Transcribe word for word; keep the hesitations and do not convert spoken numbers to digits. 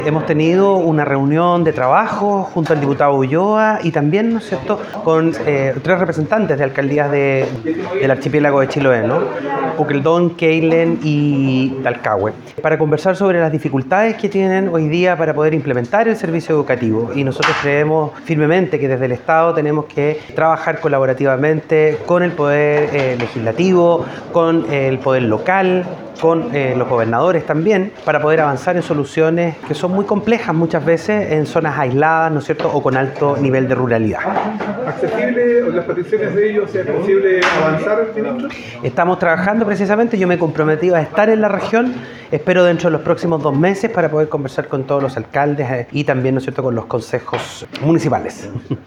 Hemos tenido una reunión de trabajo junto al diputado Ulloa y también, ¿no es cierto?, con eh, tres representantes de alcaldías de, del archipiélago de Chiloé, ¿no? Puqueldón, Keilen y Talcahué, para conversar sobre las dificultades que tienen hoy día para poder implementar el servicio educativo. Y nosotros creemos firmemente que desde el Estado tenemos que trabajar colaborativamente con el poder eh, legislativo, con eh, el poder local, con eh, los gobernadores también, para poder avanzar en soluciones que son muy complejas muchas veces en zonas aisladas, ¿no es cierto?, o con alto nivel de ruralidad. ¿Accesible las peticiones de ellos? ¿Es posible avanzar, ministro? Estamos trabajando precisamente, yo me he comprometido a estar en la región, espero dentro de los próximos dos meses para poder conversar con todos los alcaldes eh, y también, ¿no es cierto?, con los consejos municipales.